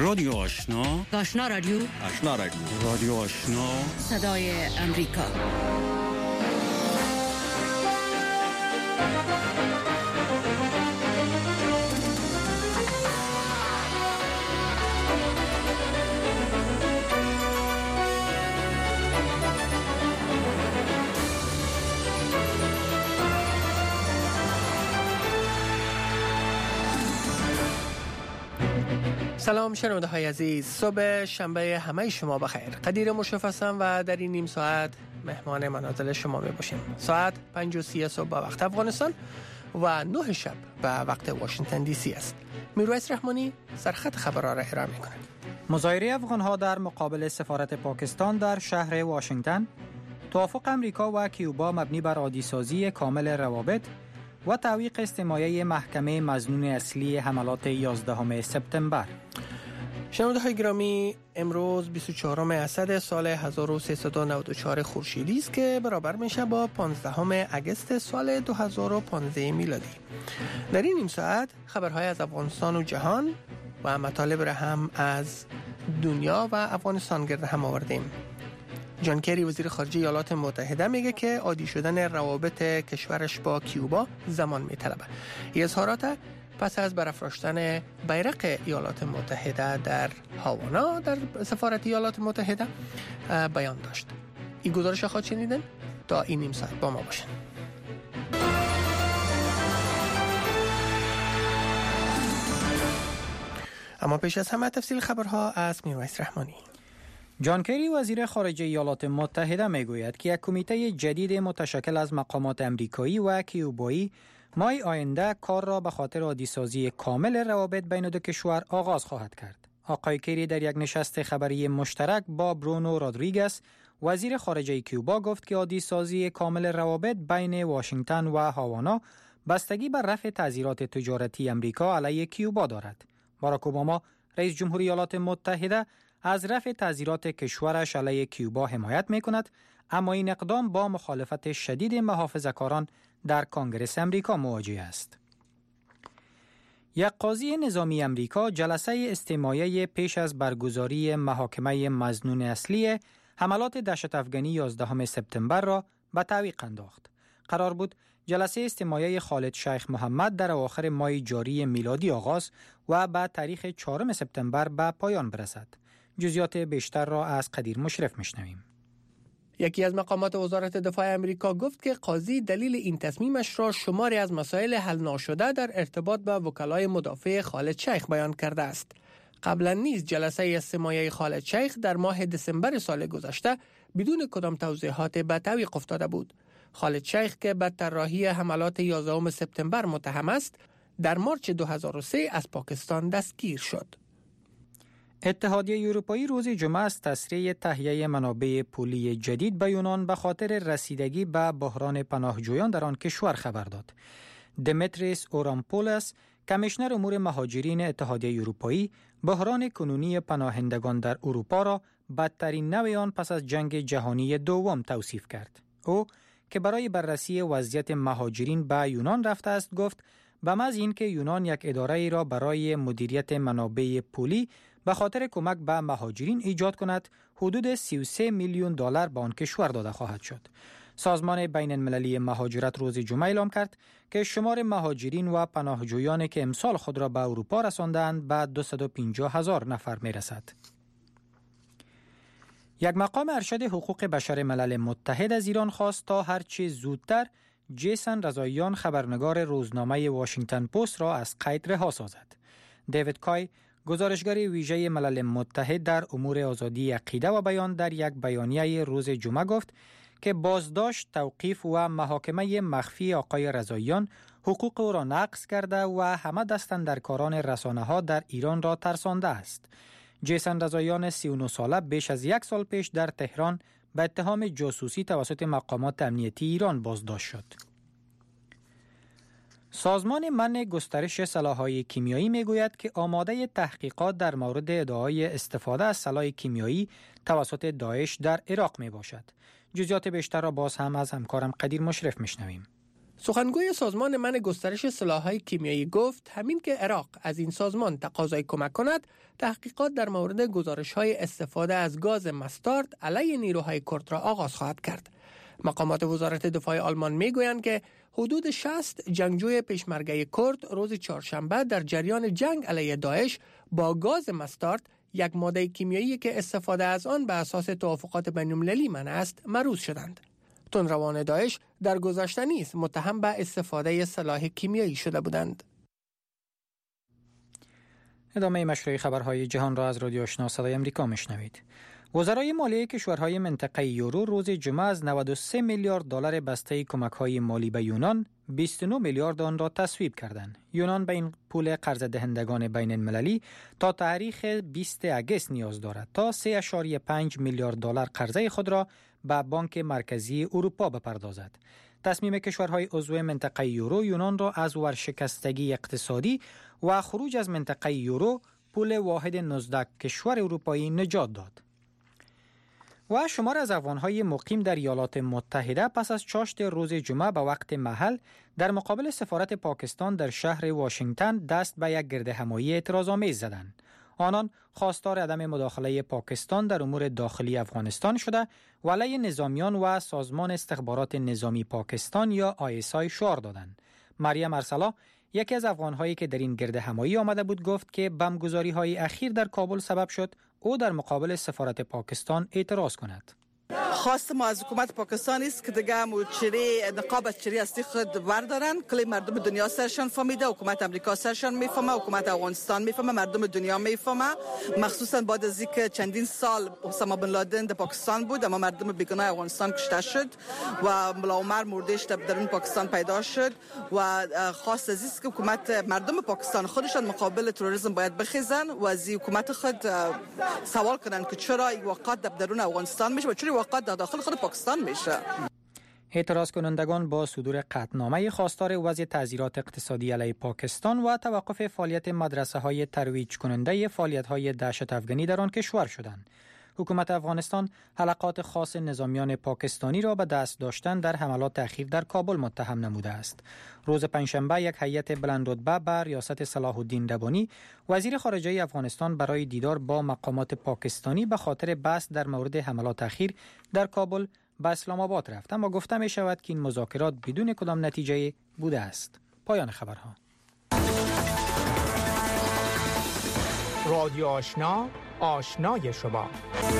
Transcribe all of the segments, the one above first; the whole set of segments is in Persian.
رادیو آشنا، آشنا رادیو، آشنا رادیو، رادیو آشنا، صدای امریکا. سلام شنونده های عزیز، صبح شنبه همه شما بخیر. قدیر مشرف هستم و در این نیم ساعت مهمان منازل شما می باشیم. ساعت 5:30 صبح به وقت افغانستان و 9 شب به وقت واشنگتن دی سی است. میرویس رحمانی سرخط خبرها را ارائه می کند. مظاهره افغان‌ها در مقابل سفارت پاکستان در شهر واشنگتن، توافق امریکا و کیوبا مبنی بر عادی‌سازی کامل روابط و تعویق استماعی محکمه مظنون اصلی حملات 11 سپتامبر. شنونده های گرامی، امروز 24 اسد سال 1394 خورشیدی است که برابر میشه با 15 اگست سال 2015 میلادی. در این نیم ساعت خبرهای از افغانستان و جهان و مطالب را هم از دنیا و افغانستان گرد هم آوردیم. جان کری وزیر خارجه ایالات متحده میگه که عادی شدن روابط کشورش با کیوبا زمان میطلبه. این اظهارات پس از برافراشتن بیرق ایالات متحده در هاوانا در سفارت ایالات متحده بیان داشت. این گزارش خواهد شنیدن؟ تا این نیم ساعت با ما باشین. اما پیش از همه تفصیل خبرها از میرویس رحمانی. جان کری وزیر خارجه ایالات متحده میگوید که یک کمیته جدید متشکل از مقامات امریکایی و کیوبایی ماه آینده کار را به خاطر عادی‌سازی کامل روابط بین دو کشور آغاز خواهد کرد. آقای کری در یک نشست خبری مشترک با برونو رودریگز وزیر خارجه کیوبا گفت که عادی‌سازی کامل روابط بین واشنگتن و هاوانا بستگی بر رفع تعزیرات تجارتی امریکا علیه کیوبا دارد. باراک اوباما رئیس جمهوری ایالات متحده از رفع تعزیرات کشورش علیه کیوبا حمایت می‌کند، اما این اقدام با مخالفت شدید محافظه‌کاران در کنگره امریکا مواجه است. یک قاضی نظامی امریکا جلسه استماعی پیش از برگزاری محاکمه مظنون اصلی حملات دهشت افغانی 11 سپتامبر را به تعویق انداخت. قرار بود جلسه استماعی خالد شیخ محمد در اواخر ماه جاری میلادی آغاز و به تاریخ 4 سپتامبر به پایان برسد. جزئیات بیشتر را از قدیر مشرف میشنویم. یکی از مقامات وزارت دفاع امریکا گفت که قاضی دلیل این تصمیمش را شماری از مسائل حل ناشده در ارتباط با وکلای مدافع خالد شیخ بیان کرده است. قبلا نیز جلسه استماعی خالد شیخ در ماه دسامبر سال گذشته بدون کدام توضیحات به تعویق افتاده بود. خالد شیخ که به طراحی حملات 11 سپتامبر متهم است، در مارچ 2003 از پاکستان دستگیر شد. اتحادیه اروپایی روز جمعه از تسریع تهیه منابع پولی جدید به یونان به خاطر رسیدگی به بحران پناهجویان در آن کشور خبر داد. دمیتریس اورامپولس، کمیشنر امور مهاجرین اتحادیه اروپایی، بحران کنونی پناهندگان در اروپا را بدترین نوع آن پس از جنگ جهانی دوم توصیف کرد. او که برای بررسی وضعیت مهاجرین به یونان رفته است گفت به محض اینکه یونان یک اداره را برای مدیریت منابع پولی به خاطر کمک به مهاجرین ایجاد کند، حدود 33 میلیون دلار به آن کشور داده خواهد شد. سازمان بین المللی مهاجرت روز جمعه اعلام کرد که شمار مهاجرین و پناهجویانی که امسال خود را به اروپا رساندند به 250,000 نفر میرسد. یک مقام ارشد حقوق بشر ملل متحد از ایران خواست تا هرچه زودتر جیسن رضاییان خبرنگار روزنامه واشنگتن پست را از قید رها سازد. دیوید کای، گزارشگر ویژه ملل متحد در امور آزادی عقیده و بیان در یک بیانیه روز جمعه گفت که بازداشت، توقیف و محاکمه مخفی آقای رضاییان حقوق او را نقض کرده و همه دستاندرکاران رسانه‌ها در ایران را ترسانده است. جیسن رضاییان 39 ساله بیش از یک سال پیش در تهران به اتهام جاسوسی توسط مقامات امنیتی ایران بازداشت شد. سازمان منع گسترش سلاح‌های کیمیایی میگوید که آماده تحقیقات در مورد ادعای استفاده از سلاح کیمیایی توسط داعش در عراق می باشد. جزئیات بیشتر را باز هم از همکارم قدیر مشرف میشنویم. سخنگوی سازمان منع گسترش سلاح‌های کیمیایی گفت همین که عراق از این سازمان تقاضای کمک کند، تحقیقات در مورد گزارش‌های استفاده از گاز مستارد علیه نیروهای کرد را آغاز خواهد کرد. مقامات وزارت دفاع آلمان میگویند که حدود 60 جنگجوی پیشمرگه کرد روز چهارشنبه در جریان جنگ علیه داعش با گاز مستارد، یک ماده کیمیایی که استفاده از آن به اساس توافقات بین‌المللی منع است، مروز شدند. تندروان داعش در گذشته نیز متهم به استفاده سلاح کیمیایی شده بودند. ادامه مشروع خبرهای جهان را از رادیو آشنا صدای امریکا میشنوید. وزرای مالیه کشورهای منطقه یورو روز جمعه از 93 میلیارد دلار بسته کمک‌های مالی به یونان 29 میلیارد آن را تصویب کردند. یونان به این پول قرض دهندگان بین المللی تا تاریخ 20 اگست نیاز دارد تا 3.5 میلیارد دلار قرضه خود را به بانک مرکزی اروپا بپردازد. تصمیم کشورهای عضو منطقه یورو یونان را از ورشکستگی اقتصادی و خروج از منطقه یورو، پول واحد 19 کشور اروپایی، نجات داد. و شمار از افغان‌های مقیم در ایالات متحده پس از چاشت روز جمعه به وقت محل در مقابل سفارت پاکستان در شهر واشنگتن دست به یک گردهمایی اعتراض‌آمیز زدند. آنان خواستار عدم مداخله پاکستان در امور داخلی افغانستان شده و علیه نظامیان و سازمان استخبارات نظامی پاکستان یا ISI شعار دادند. مریم ارسلا، یکی از افغان‌هایی که در این گردهمایی آمده بود، گفت که بمبگذاری‌های اخیر در کابل سبب شد او در مقابل سفارت پاکستان اعتراض کند. خواست ما از حکومت پاکستان است که دیگه نقاب از چری هستی خود بردارن. کلی مردم دنیا سرشان فهمیده، حکومت امریکا سرشان میفهمه، حکومت افغانستان میفهمه، مردم دنیا میفهمه. مخصوصا بعد از اینکه چندین سال اسامه بن لادن در پاکستان بود، اما مردم بیگناه افغانستان کشته شد و ملا عمر مردهش در پاکستان پیدا شد و خواست از است که حکومت مردم پاکستان خودشان مقابل تروریسم باید بخیزن و از حکومت خود سوال کنن که چرا این واقعات در درون افغانستان میشه و چرا واقعات در داخل خود پاکستان میشه. اعتراض کنندگان با صدور قطعنامه خواستار وضع تعزیرات اقتصادی علیه پاکستان و توقف فعالیت مدرسه‌های ترویج کننده فعالیت‌های دهشت افغانی در آن کشور شدند. حکومت افغانستان حلقات خاص نظامیان پاکستانی را به دست داشتن در حملات اخیر در کابل متهم نموده است. روز پنجشنبه یک هیئت بلندرتبه به ریاست صلاح الدین ربانی، وزیر خارجه افغانستان، برای دیدار با مقامات پاکستانی به خاطر بحث در مورد حملات اخیر در کابل به اسلام آباد رفت، اما گفته می شود که این مذاکرات بدون کدام نتیجه بوده است. پایان خبرها. رادیو آشنا، آشنای شما.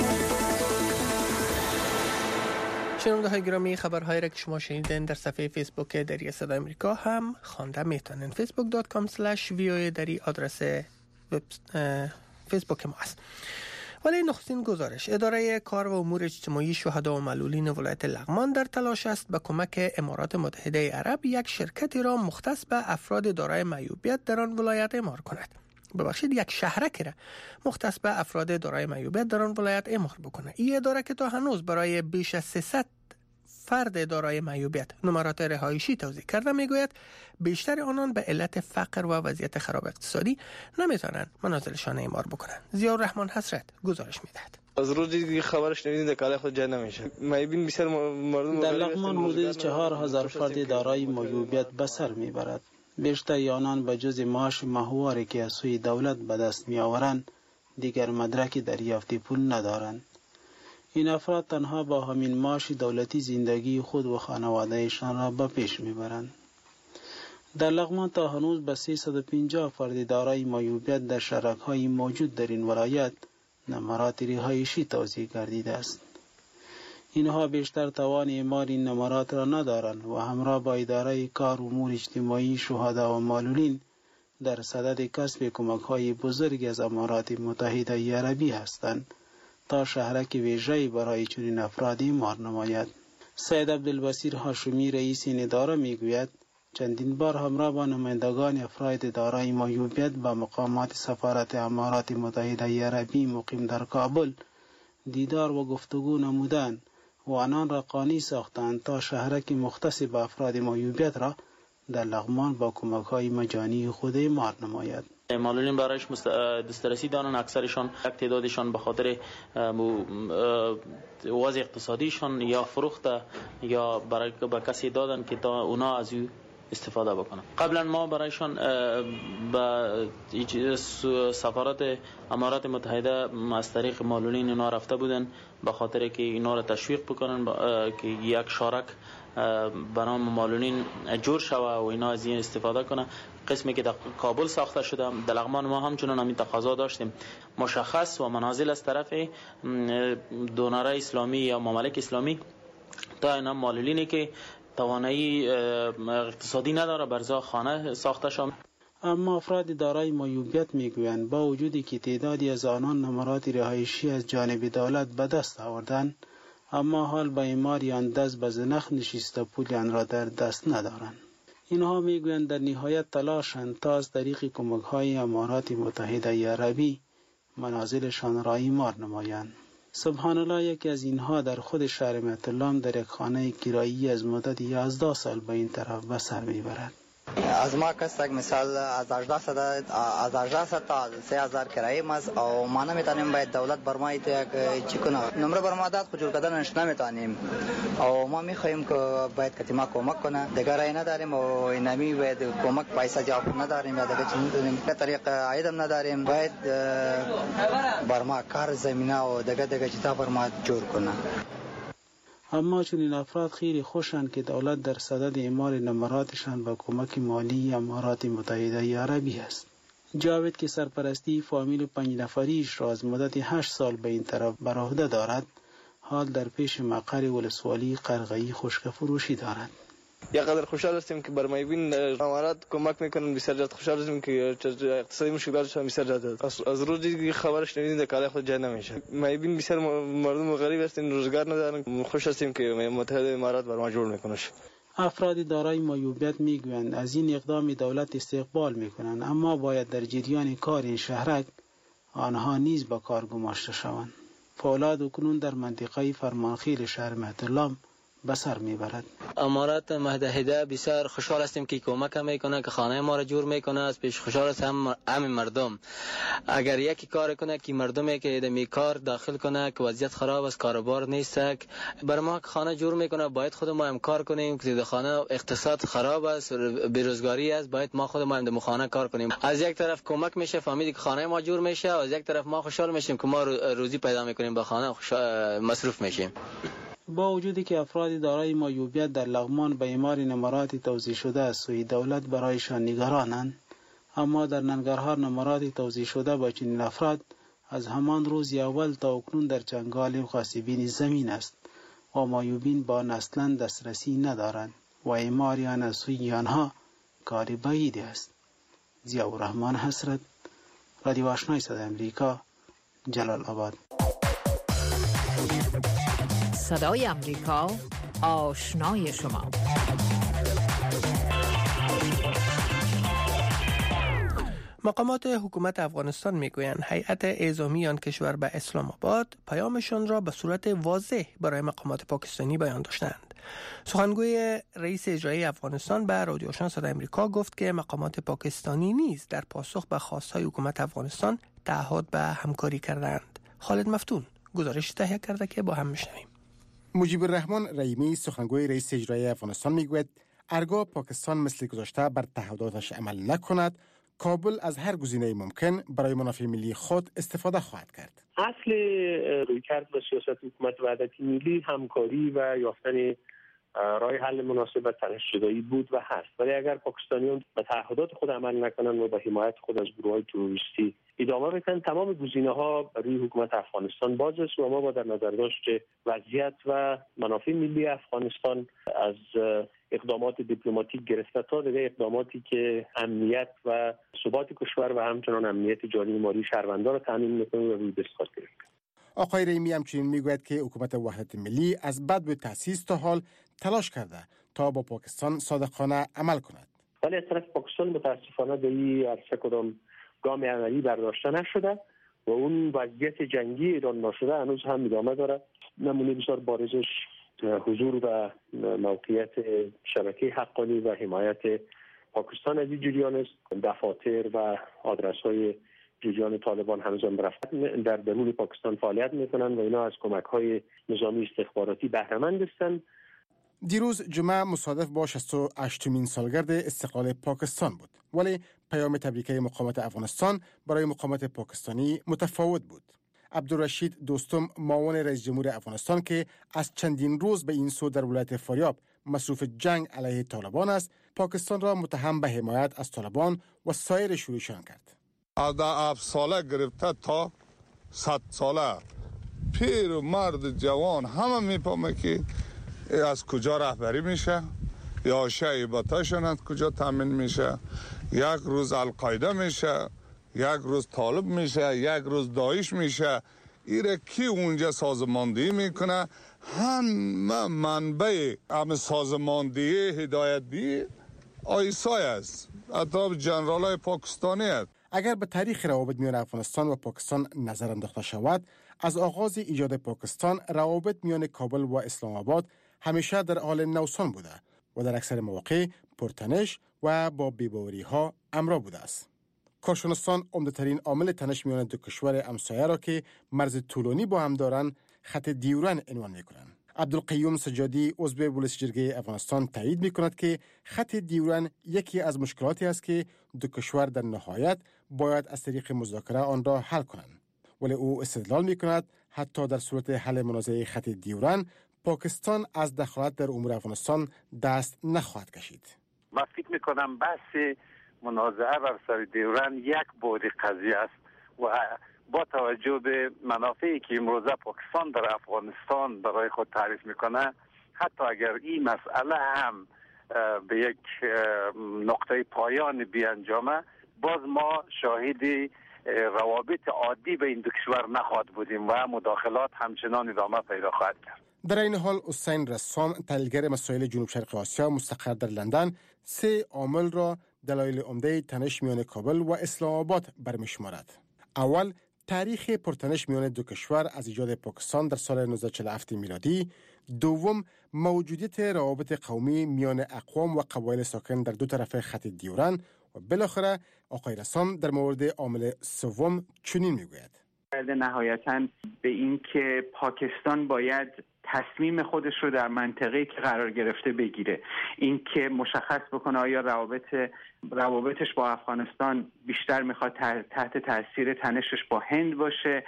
شنونده‌های گرامی، خبرهایی را که شما شنیدین در صفحه فیسبوک دری صدای امریکا هم خوانده میتونین. facebook.com/voa دری آدرس فیسبوک ما است. ولی نخستین گزارش: اداره کار و امور اجتماعی شهدا و معلولین ولایت لغمان در تلاش است به کمک امارات متحده عرب یک شرکتی را مختص به افراد دارای معیوبیت در آن ولایت اعمار کند. یک شهرکی را مختص به افراد دارای معیوبیت در آن ولایت اعمار بکنه. این اداره که تا هنوز برای بیش از 300 فرد دارای معیوبیت نمرات رهایشی توزیع کرده، میگوید بیشتر آنان به علت فقر و وضعیت خراب اقتصادی نمیتونن منازلشان اعمار بکنن. ضیاءالرحمن حسرت گزارش میدهد. از روزی خبرش نمیدین در کاله خود جای نمیشه. معیوبین بسیار مردم در لغمان حدود 4000 فرد دارای معیوبیت به سر میبرد. بیشتر آنان به جز معاش ماهواره که از سوی دولت به دست می آورند دیگر مدرک دریافت پول ندارند. این افراد تنها با همین معاش دولتی زندگی خود و خانوادهشان را به پیش می برند. در لغمان تا هنوز به 350 فرد دارای معیوبیت در شرک‌های موجود در این ولایت نمرات رهایشی توزیع گردیده است. اینها بیشتر توان اعمار این نمرات را ندارند و همراه با اداره کار و امور اجتماعی شهدا و معلولین در صدد کسب کمک‌های بزرگ از امارات متحده عربی هستند تا شهرک ویژه‌ای برای چنین افراد اعمار نماید. سید عبدالبصیر هاشمی رئیس این اداره میگوید چندین بار همراه با نمایندگان افراد دارای معیوبیت به مقامات سفارت امارات متحده عربی مقیم در کابل دیدار و گفتگو نمودند و آنان را قانع ساختند تا شهرک مختص به افراد معیوبیت را در لغمان با کمک‌های مجانی خود اعمار نماید. معلولین برایش دسترسی دارن. اکثرشان یک تعدادشان به خاطر وضع اقتصادیشان یا فروخت یا برای به کسی دادن که تا اونا از او استفاده بکنن. قبلا ما برایشان به سفارت امارات متحده از طریق معلولین اونا رفته بودن به خاطر که اینا را تشویق بکنن که یک شارک به نام معلولین جور شوه و اینا از این استفاده کنه. قسمی که در کابل ساخته شده، در لغمان ما همچنان همین تقاضا داشتیم مشخص و منازل از طرف دونرای اسلامی یا ممالک اسلامی تا اینا معلولینی که توانایی اقتصادی نداره برزا خانه ساخته شد. اما افراد دارای معیوبیت میگویند با وجودی که تعدادی از آنان نمرات رهایشی از جانب دولت به دست آوردند، اما حال به ایماریان دست به زنخ نشسته پولی آن را در دست ندارند. اینها میگویند در نهایت تلاشند تا از طریق کمک‌های امارات متحده عربی منازلشان را ایمار نمایند. سبحان الله، یکی از اینها در خود شهر مهت‌الله در یک خانه کرایی از مدت 11 سال به این طرف به سر میبرد. از ما کستک مثال از 1800 تا 3000 کرایه ماست و ما نمیتونیم باید دولت بر ما چی کنه نمره بر ما داد خجور کردنش نمیتونیم و ما میخواهیم که باید که ما کمک کنه دیگه رای نداریم و اینمی باید کمک پیسه جواب نداریم یا دیگه چی میتونیم به طریق عیدم نداریم باید بر ما کار زمینه و دیگه چیزا بر ما جور کنه. اما چنین افراد خیلی خوشند که دولت در صدد اعمار نمراتشان با کمک مالی امارات متحده عربی است. جاوید که سرپرستی فامیل 5 نفریش را از مدت 8 سال به این طرف بر عهده دارد، حال در پیش مقر ولسوالی قرغه‌ای خشک فروشی دارد. یا قدر خوشحال هستیم که برای بین امارات کمک میکنن. بسیار زیاد خوشحال هستیم که اقتصادی مشکلاتشان بسیار زیاد است. از روزی خبرش شنیدیم کاله خود جای نمیشه. ما بین بسیار مردم غریب هستیم، روزگار ندارن. خوش هستیم که متحده امارات برای ما جور میکنه. افراد دارای معیوبیت میگویند از این اقدام دولت استقبال میکنند، اما باید در جریان کار این شهرک آنها نیز به کار گماشته شوند. فولاد اکنون در منطقه فرمانخیل شهر مهت‌الله به سر میبرد. امارات متحده بسیار خوشحال هستیم که کمک میکنه که خانه ما را جور میکنه. از پیش خوشحال هستم همین مردم اگر یکی کار کنه که مردمی که دمی کار داخل کنه که وضعیت خراب است، کاروبار نیست، بر ما خانه جور میکنه. باید خود ما هم کار کنیم که در خانه اقتصاد خراب است، بیروزگاری است، باید ما خود ما هم در خانه کار کنیم. از یک طرف کمک میشه فامیلی که خانه ما جور میشه، از یک طرف ما خوشحال میشیم که ما روزی پیدا میکنیم، با خانه مصروف میشیم. با وجودی که افراد دارای معیوبیت در لغمان به اعمار نمرات توزیع شده از سوی دولت برایشان نگرانند، اما در ننگرهار نمرات توزیع شده با چنین افراد از همان روز اول تا اکنون در چنگال غاصبین زمین است و معیوبین با اصلا دسترسی ندارند و اعمار از سوی آنها کار بعیدی است. ضیاءالرحمن حسرت، رادیو آشنای صدای امریکا، جلال آباد. صدای امریکا، آشنای شما. مقامات حکومت افغانستان میگویند هیئت اعزامی آن کشور به اسلام آباد پیامشان را به صورت واضح برای مقامات پاکستانی بیان داشتند. سخنگوی رئیس اجرایی افغانستان به رادیو آشنا صدای امریکا گفت که مقامات پاکستانی نیز در پاسخ به خواستهای حکومت افغانستان تعهد به همکاری کردند. خالد مفتون گزارش تهیه کرده که با هم میشنویم. مجیب الرحمن رحیمی سخنگوی رئیس اجرایی افغانستان میگوید هرگاه پاکستان مثل گذشته بر تعهداتش عمل نکند، کابل از هر گزینه ممکن برای منافع ملی خود استفاده خواهد کرد. اصل رویکرد و سیاست حکومت وحدتی ملی همکاری و یافتن راه حل مناسب و تنش‌زدایی بود و هست. ولی اگر پاکستانیان به تعهدات خود عمل نکنند و به حمایت خود از گروه‌های تروریستی ادامه بدن، تمام گزینه‌ها روی حکومت افغانستان باز است و ما با در نظر داشت وضعیت و منافع ملی افغانستان از اقدامات دیپلماتیک گرفته تا دیگه اقداماتی که امنیت و ثبات کشور و همچنان امنیت جانی مالی شهروندان را تامین می‌کنه و روی دست کار گرفته. آقای رحیمی همچنین میگوید که حکومت وحدت ملی از بدو تأسیس تا حال تلاش کرده تا با پاکستان صادقانه عمل کند. ولی از طرف پاکستان متاسفانه به این عرصه کدام گام عملی برداشته نشده و اون وضعیت جنگی ایران ناشده هنوز هم ادامه داره. نمونه بسیار بارزش حضور و موقعیت شبکه حقانی و حمایت پاکستان از این جریان است. دفاتر و آدرس‌های جریان طالبان هنوزم در درون پاکستان فعالیت میکنن و اینا از کمک‌های نظامی استخباراتی بهره مند هستند. دیروز جمعه مصادف با 68مین سالگرد استقلال پاکستان بود، ولی پیام تبریکه مقاومت افغانستان برای مقاومت پاکستانی متفاوت بود. عبدالرشید دوستم، معاون رئیس جمهور افغانستان که از چندین روز به این سو در ولایت فاریاب مصروف جنگ علیه طالبان است، پاکستان را متهم به حمایت از طالبان و سایر شورشیان کرد. از 7 ساله گرفته تا 100 ساله پیر و مرد جوان همه میفهمه که از کجا رهبری میشه یا شایبتاشون از کجا تامین میشه. یک روز القاعده میشه، یک روز طالب میشه، یک روز داعش میشه. ایره کی اونجا سازماندهی میکنه؟ همه منبع هم سازماندهی هدایتی آیسای است، اطراف جنرال های پاکستانی است. اگر به تاریخ روابط میان افغانستان و پاکستان نظر انداخته شود، از آغاز ایجاد پاکستان روابط میان کابل و اسلام آباد همیشه در حال نوسان بوده و در اکثر مواقع پرتنش و با بی‌باوری ها همراه بوده است. کارشناسان عمده‌ترین عامل تنش میان دو کشور همسایه را که مرز طولانی با هم دارند خط دیورن عنوان می‌کنند. عبدالقیوم سجادی عضو ولس جرگه افغانستان تایید می‌کند که خط دیورن یکی از مشکلاتی است که دو کشور در نهایت باید از طریق مذاکره آن را حل کنند. ولی او استدلال می‌کند حتی در صورت حل منازعه خط دیورن پاکستان از دخالت در امور افغانستان دست نخواهد کشید. من فکر می‌کنم بحث منازعه بر سر دیورن یک بعد قضیه است و با توجه به منافعی که امروزه پاکستان در افغانستان برای خود تعریف میکنه، حتی اگر این مسئله هم به یک نقطه پایان بیانجامه، باز ما شاهد روابط عادی به این دو کشور نخواهد بودیم و مداخلات همچنان ادامه پیدا خواهد کرد. در این حال حسین رسام، تحلیلگر مسائل جنوب شرق آسیا مستقر در لندن، 3 عامل را دلایل عمده تنش میان کابل و اسلام آباد برمی‌شمارد. اول، تاریخ پرتنش میان دو کشور از ایجاد پاکستان در سال 1947 میلادی. دوم، موجودیت روابط قومی میان اقوام و قبایل ساکن در دو طرف خط دیورن. و بالاخره آقای رسام در مورد عامل سوم چنین میگوید: نهایتاً به این که پاکستان باید تصمیم خودش رو در منطقه‌ای که قرار گرفته بگیره، این که مشخص بکنه آیا روابطش با افغانستان بیشتر میخواد تحت تاثیر تنشش با هند باشه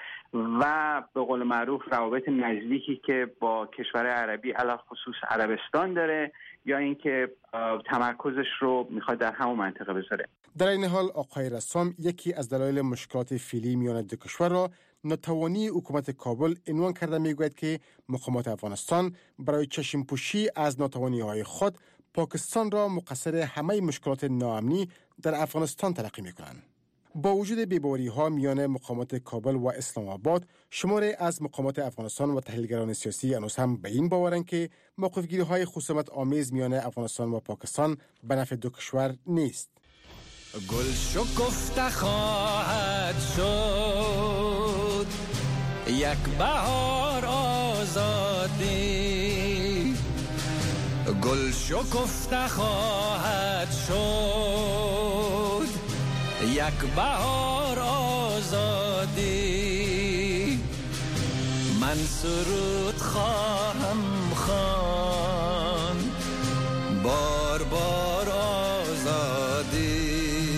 و به قول معروف روابط نزدیکی که با کشور عربی علاوه خصوص عربستان داره، یا اینکه تمرکزش رو میخواد در همون منطقه بذاره. در این حال آقای رسام یکی از دلایل مشکلات فعلی میان دو کشور را ناتوانی حکومت کابل عنوان کرده میگوید که مقامات افغانستان برای چشم پوشی از ناتوانی‌های خود پاکستان را مقصر همه مشکلات ناامنی در افغانستان تلقی میکنند. با وجود بی‌باوری‌ها میان مقامات کابل و اسلام آباد، شماری از مقامات افغانستان و تحلیلگران سیاسی هنوز هم به این باورند که موقف‌گیری‌های خصومت آمیز میان افغانستان و پاکستان به نفع دو کشور نیست. گل شکفته خواهد شد یک بهار آزادی، گل شکفته خواهد شد یک بهار آزادی. من سرود خواهم خواند بار بار آزادی،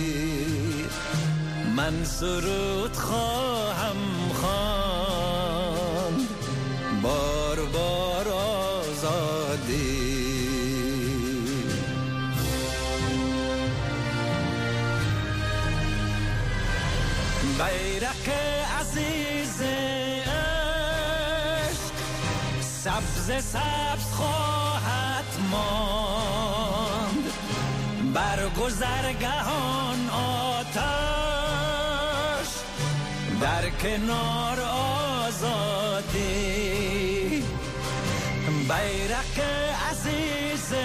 من سرود خواهم خواند بار بار آزادی. بیرق عزیز عشق سبز سبز خواهد ماند، بر گذرگهان آتش در کنار آزادی. بیرق عزیز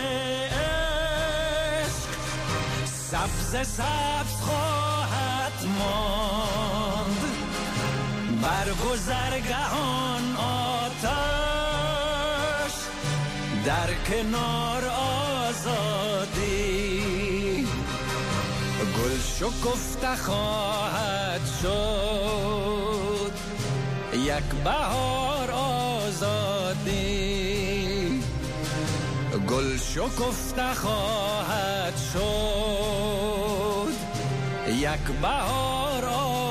عشق سبز سبز خواهد ماند، بر گذرگهان آتش در کنار آزادی. گل شکفته خواهد شد یک بهار آزادی، گل شکفته خواهد شد یک بهار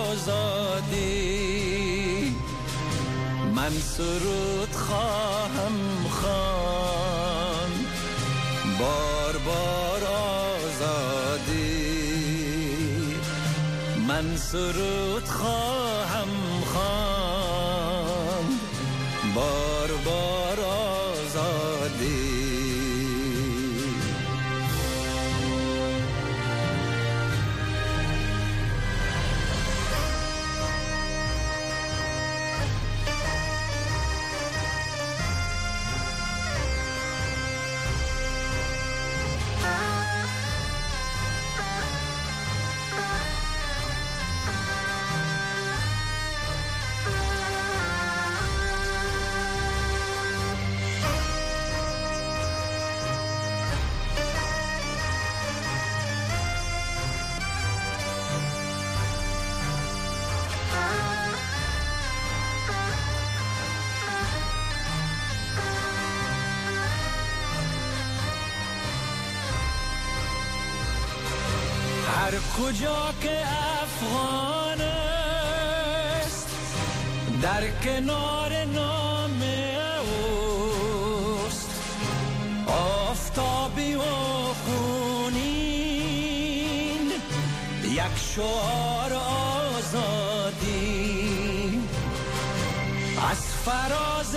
آزادی. من سرود خواهم خواند بار بار آزادی، من سرود خواهم خواند بار بار آزادی. هر کجا که افغان است در کنار نام اوست، آفتابی و خونین یک شعار آزادی. از فراز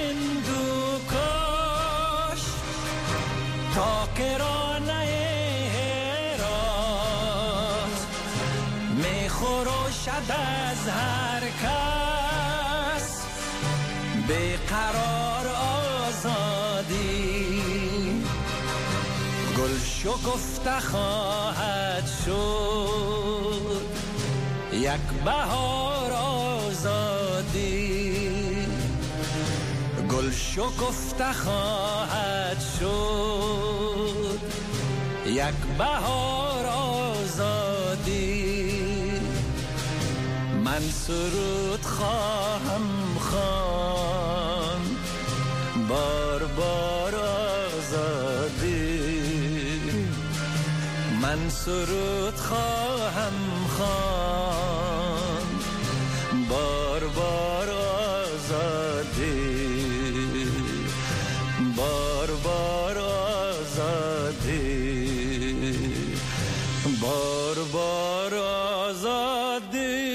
هندوکش تا کرانه خروشد از هر کس بیقرار آزادی. گل شکفته خواهد شد یک بهار آزادی، گل شکفته خواهد شد یک بهار آزادی. من سرود خواهم خواند بار بار آزادی، من سرود خواهم خواند بار بار آزادی، بار بار آزادی، بار بار آزادی.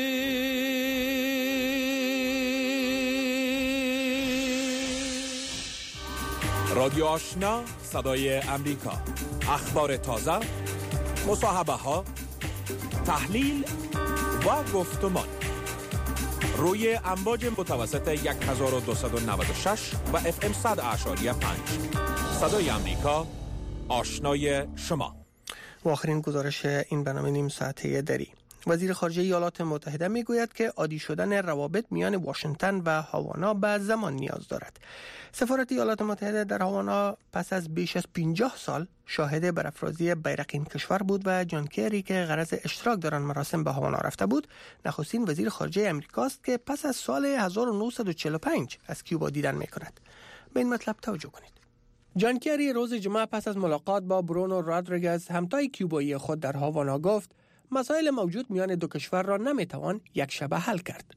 رادیو آشنا صدای امریکا، اخبار تازه، مصاحبه ها، تحلیل و گفتمان روی امواج متوسط 1296 و FM 100.5 صدای امریکا، آشنای شما. و آخرین گزارش این برنامه نیم ساعته دری. وزیر خارجه ایالات متحده میگوید که عادی شدن روابط میان واشنگتن و هاوانا به زمان نیاز دارد. سفارت ایالات متحده در هاوانا پس از بیش از 50 سال شاهد برافرازی بیرق این کشور بود و جان کری که غرض اشتراک در آن مراسم به هاوانا رفته بود، نخستین وزیر خارجه امریکاست که پس از سال 1945 از کیوبا دیدن میکند. به این مطلب توجه کنید. جان کری روز جمعه پس از ملاقات با برونو رودریگز همتای کیوبایی خود در هاوانا گفت مسائل موجود میان دو کشور را نمیتوان یک شبه حل کرد.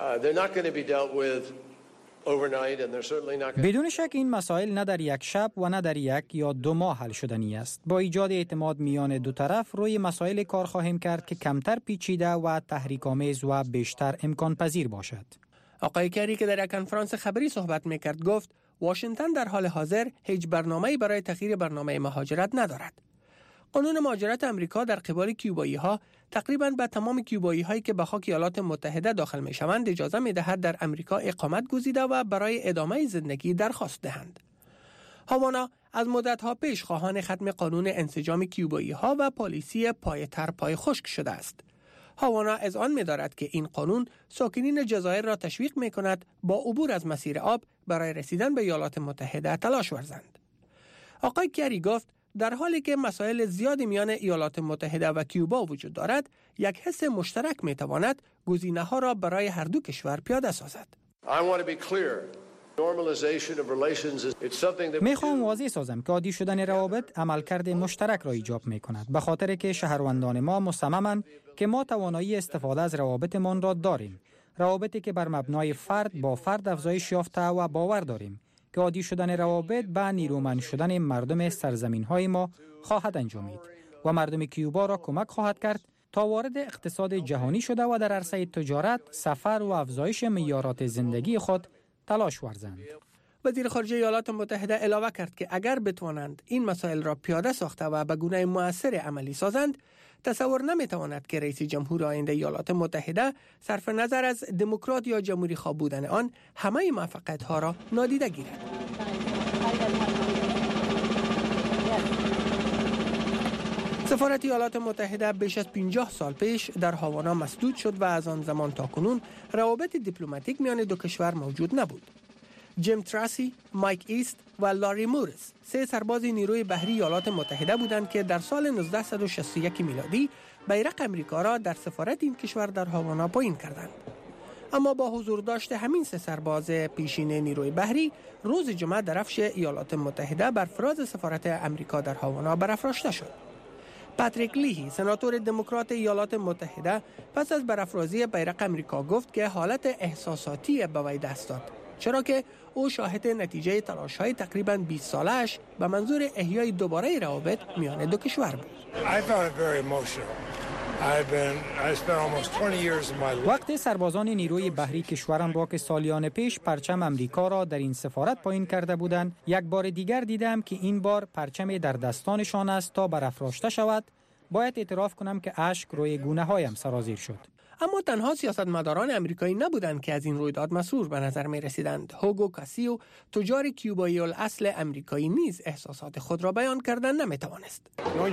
بدون شک این مسائل نه در یک شب و نه در یک یا 2 ماه حل شدنی است. با ایجاد اعتماد میان دو طرف روی مسائل کار خواهیم کرد که کمتر پیچیده و تحریک‌آمیز و بیشتر امکان پذیر باشد. آقای کری که در یک کنفرانس خبری صحبت میکرد گفت واشنگتن در حال حاضر هیچ برنامه‌ای برای تغییر برنامه مهاجرت ندارد. قانون مهاجرت امریکا در قبال کیوبایی‌ها تقریباً به تمام کیوبایی‌هایی که به خاک ایالات متحده داخل می‌شوند اجازه می‌دهد در امریکا اقامت گزیده و برای ادامه زندگی درخواست دهند. هاوانا از مدت‌ها پیش خواهان ختم قانون انسجام کیوبایی‌ها و پالیسی پای تر پای خشک شده است. هاوانا از آن می‌دارد که این قانون ساکنین جزایر را تشویق می‌کند با عبور از مسیر آب برای رسیدن به ایالات متحده تلاش ورزند. آقای کری گفت در حالی که مسائل زیادی میان ایالات متحده و کیوبا وجود دارد، یک حس مشترک میتواند گزینه‌ها را برای هر دو کشور پیاده سازد. میخوام واضح سازم که عادی شدن روابط عملکرد مشترک را ایجاب میکند، به خاطر که شهروندان ما مصممند که ما توانایی استفاده از روابطمان را داریم، روابطی که بر مبنای فرد با فرد افزایش یافته و باور داریم که عادی شدن روابط به نیرومند شدن مردم سرزمین‌های ما خواهد انجامید و مردم کیوبا را کمک خواهد کرد تا وارد اقتصاد جهانی شده و در عرصه تجارت، سفر و افزایش معیارات زندگی خود تلاش ورزند. وزیر خارجه ایالات متحده علاوه کرد که اگر بتوانند این مسائل را پیاده ساخته و به گونه مؤثر عملی سازند، تصور نمیتواند که رئیس جمهور آینده ایالات متحده صرف نظر از دموکرات یا جمهوری خواه بودن آن همه موفقیت‌ها را نادیده گیرد. سفارت ایالات متحده بیش از 50 سال پیش در هاوانا مسدود شد و از آن زمان تا کنون روابط دیپلماتیک میان دو کشور موجود نبود. جیم تراسی، مایک ایست و لاری مورس 3 سرباز نیروی بحری ایالات متحده بودند که در سال 1961 میلادی بیرق امریکا را در سفارت این کشور در هاوانا پایین کردند. اما با حضور داشت همین 3 سرباز پیشین نیروی بحری، روز جمعه درفش ایالات متحده بر فراز سفارت امریکا در هاوانا برافراشته شد. پاتریک لیهی، سناتور دموکرات ایالات متحده، پس از برافرازی بیرق امریکا گفت که حالت احساساتی به وی دست داد، چرا که او شاهد نتیجه تلاش‌های تقریباً 20 ساله‌اش به منظور احیای دوباره روابط میان دو کشور بود. وقتی سربازان نیروی بحری کشورم را که سالیان پیش پرچم امریکا را در این سفارت پایین کرده بودند، یک بار دیگر دیدم که این بار پرچم در دستانشان است تا برافراشته شود. باید اعتراف کنم که اشک روی گونه‌هایم سرازیر شد. اما تنها سیاستمداران امریکایی نبودند که از این رویداد مسرور به نظر می رسیدند. هوگو کاسیو، تجار کیوبایی الاصل امریکایی نیز احساسات خود را بیان کردن نمی توانست.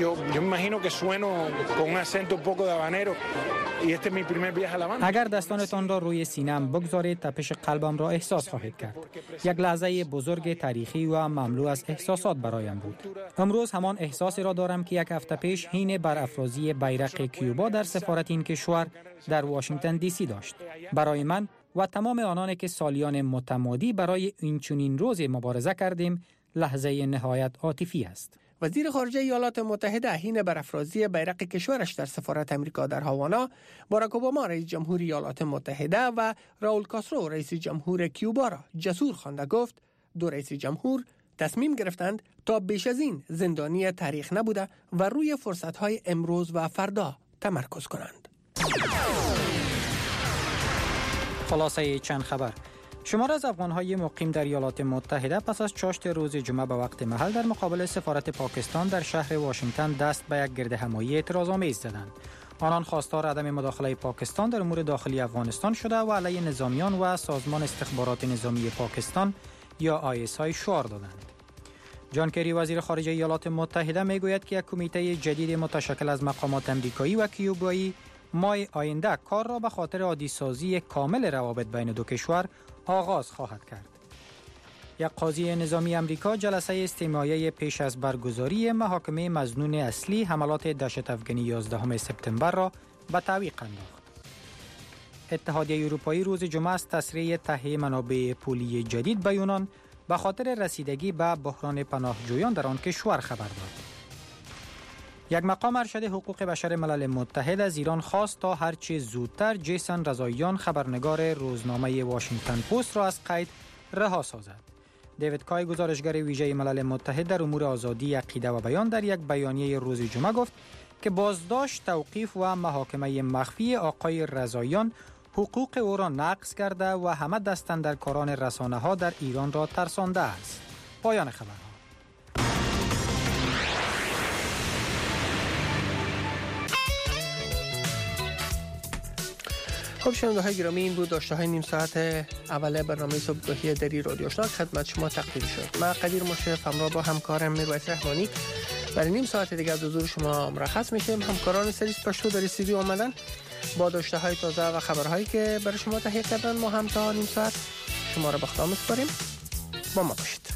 اگر دستانتان را روی سینه‌ام بگذارید، تپش قلبم را احساس خواهید کرد. یک لحظه بزرگ تاریخی و مملو از احساسات برایم بود. امروز همان احساسی را دارم که 1 هفته پیش حین برافرازی بیرق کیوبا در سفارت این کشور در واشنگتن دی سی داشت. برای من و تمام آنانی که سالیان متمادی برای این چنین روز مبارزه کردیم، لحظه نهایت عاطفی است. وزیر خارجه ایالات متحده حین برافرازی بیرق کشورش در سفارت امریکا در هاوانا، باراک اوباما رئیس جمهور ایالات متحده و راول کاسترو رئیس جمهور کیوبا را جسور خوانده گفت دو رئیس جمهور تصمیم گرفتند تا بیش از این زندانی تاریخ نبوده و روی فرصت‌های امروز و فردا تمرکز کنند. خلاصه چند خبر. شمار از افغان‌های مقیم در ایالات متحده پس از چاشت روز جمعه به وقت محل در مقابل سفارت پاکستان در شهر واشنگتن دست به یک گردهمایی اعتراض‌آمیز زدند. آنان خواستار عدم مداخله پاکستان در امور داخلی افغانستان شده و علیه نظامیان و سازمان استخبارات نظامی پاکستان یا ISI شعار دادند. جان کری وزیر خارجه ایالات متحده میگوید که یک کمیته جدید متشکل از مقامات امریکایی و کیوبایی ماه آینده کار را به خاطر عادی‌سازی کامل روابط بین دو کشور آغاز خواهد کرد. یک قاضی نظامی امریکا جلسه استماعی پیش از برگزاری محاکمه مظنون اصلی حملات دهشت افغانی 11 سپتامبر را به تعویق انداخت. اتحادیه اروپایی روز جمعه از تسریع تهیه منابع پولی جدید به یونان به خاطر رسیدگی به بحران پناهجویان در آن کشور خبر داد. یک مقام ارشد حقوق بشر ملل متحد از ایران خواست تا هرچه زودتر جیسن رضاییان خبرنگار روزنامه واشنگتن پست را از قید رها سازد. دیوید کای گزارشگر ویژه ملل متحد در امور آزادی عقیده و بیان در یک بیانیه روز جمعه گفت که بازداشت، توقیف و محاکمه مخفی آقای رضاییان حقوق او را نقض کرده و همه دستاندرکاران رسانه‌ها در ایران را ترسانده است. پایان خبرها. خب شنونده گرامی، این بود داشته های نیم ساعت اول برنامه صبحگاهی دری رادیو آشنا خدمت شما تقدیم شد. من قدیر مشرف همراه با همکارم میرویس رحمانی برای نیم ساعت دیگر از حضور شما مرخص میشیم. همکاران سریس پشتو در استودیو آمدن با داشته های تازه و خبرهایی که برای شما تهیه کردن. ما هم تا نیم ساعت شما را به خدا میسپاریم. با ما باشید.